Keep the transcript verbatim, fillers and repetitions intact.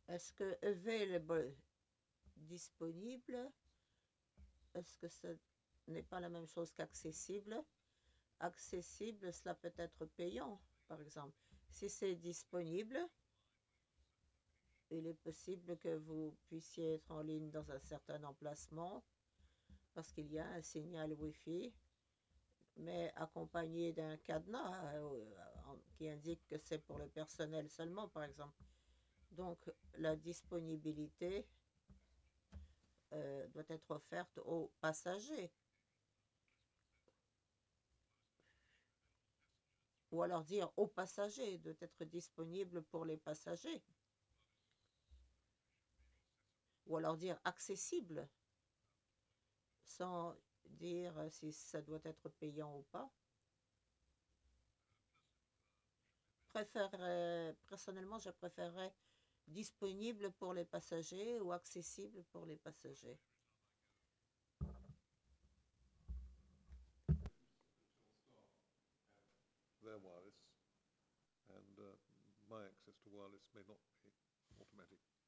Est-ce que available, disponible, est-ce que ce n'est pas la même chose qu'accessible? Accessible, cela peut être payant, par exemple. Si c'est disponible, il est possible que vous puissiez être en ligne dans un certain emplacement parce qu'il y a un signal Wi-Fi, mais accompagné d'un cadenas euh, qui indique que c'est pour le personnel seulement, par exemple. Donc, la disponibilité euh, doit être offerte aux passagers. Ou alors dire aux passagers, doit être disponible pour les passagers. Ou alors dire accessible, sans dire si ça doit être payant ou pas. Préférerais, personnellement, je préférerais disponible pour les passagers ou accessible pour les passagers. Their wireless, and uh, my access to wireless may not be automatic.